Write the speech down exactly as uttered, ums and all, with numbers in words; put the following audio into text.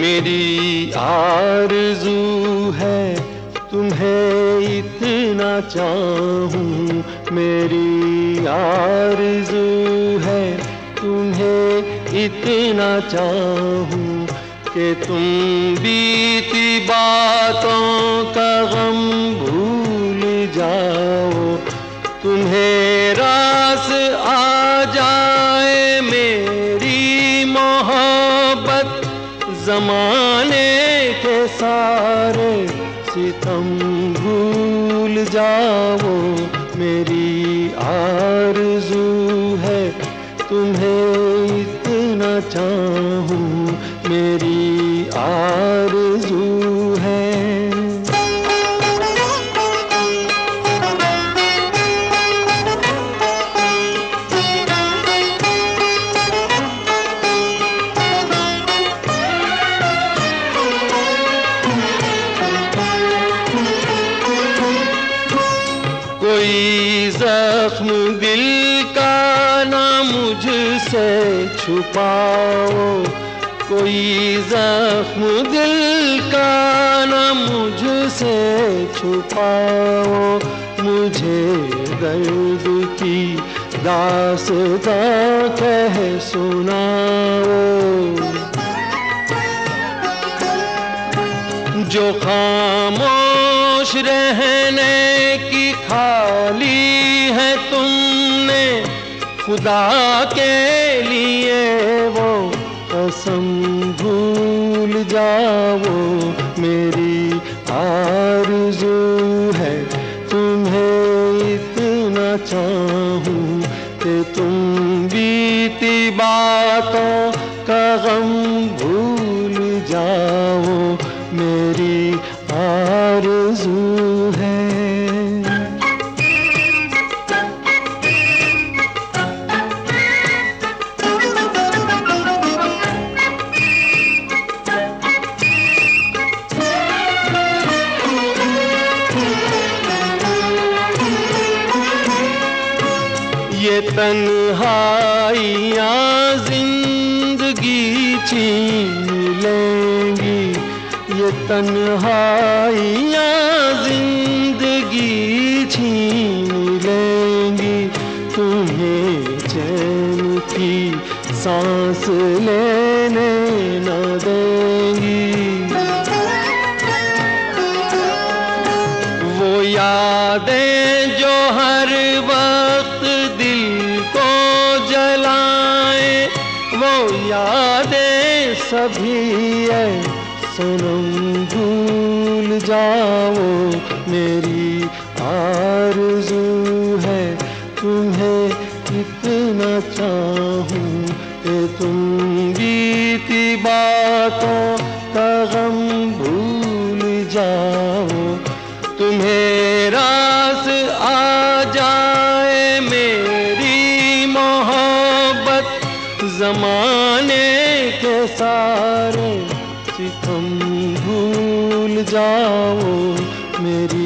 मेरी आरज़ू है तुम्हें इतना चाहूं, मेरी आरज़ू है तुम्हें इतना चाहूं कि तुम बीती बातों का गम भूल जाओ, तुम्हें रास आ जाए मेरी मोहब्बत, ज़माने के सारे सितम भूल जाओ। मेरी आरज़ू है तुम्हें इतना चाहूं, मेरी आरज़ू है। कोई जख्म दिल का ना मुझसे छुपाओ, कोई जख्म दिल का ना मुझसे छुपाओ, मुझे दर्द की दास्तां कह सुनाओ। जो खामोश रहने की खाली है तुमने खुदा के लिए वो कसम भूल जाओ। मेरी आरज़ू है तुम्हें इतना चाहूं कि तुम बीती बातों का गम भूल जाओ। मेरी आरज़ू है। ये तन्हाइयाँ जिंदगी छीन लेंगी, ये तन्हाइयाँ जिंदगी छीन लेंगी, तुम्हें चैन की सांस लेने न देंगी। वो यादें जो हर वक्त दिल को जलाए, वो यादें सभी है सनम भूल जाओ। मेरी आरज़ू है तुम्हें इतना चाहूं कि तुम बीती बातों का गम भूल जाओ, तुम्हें रास आ जाए मेरी मोहब्बत, ज़माने के सारे सितम भूल जाओ। मेरी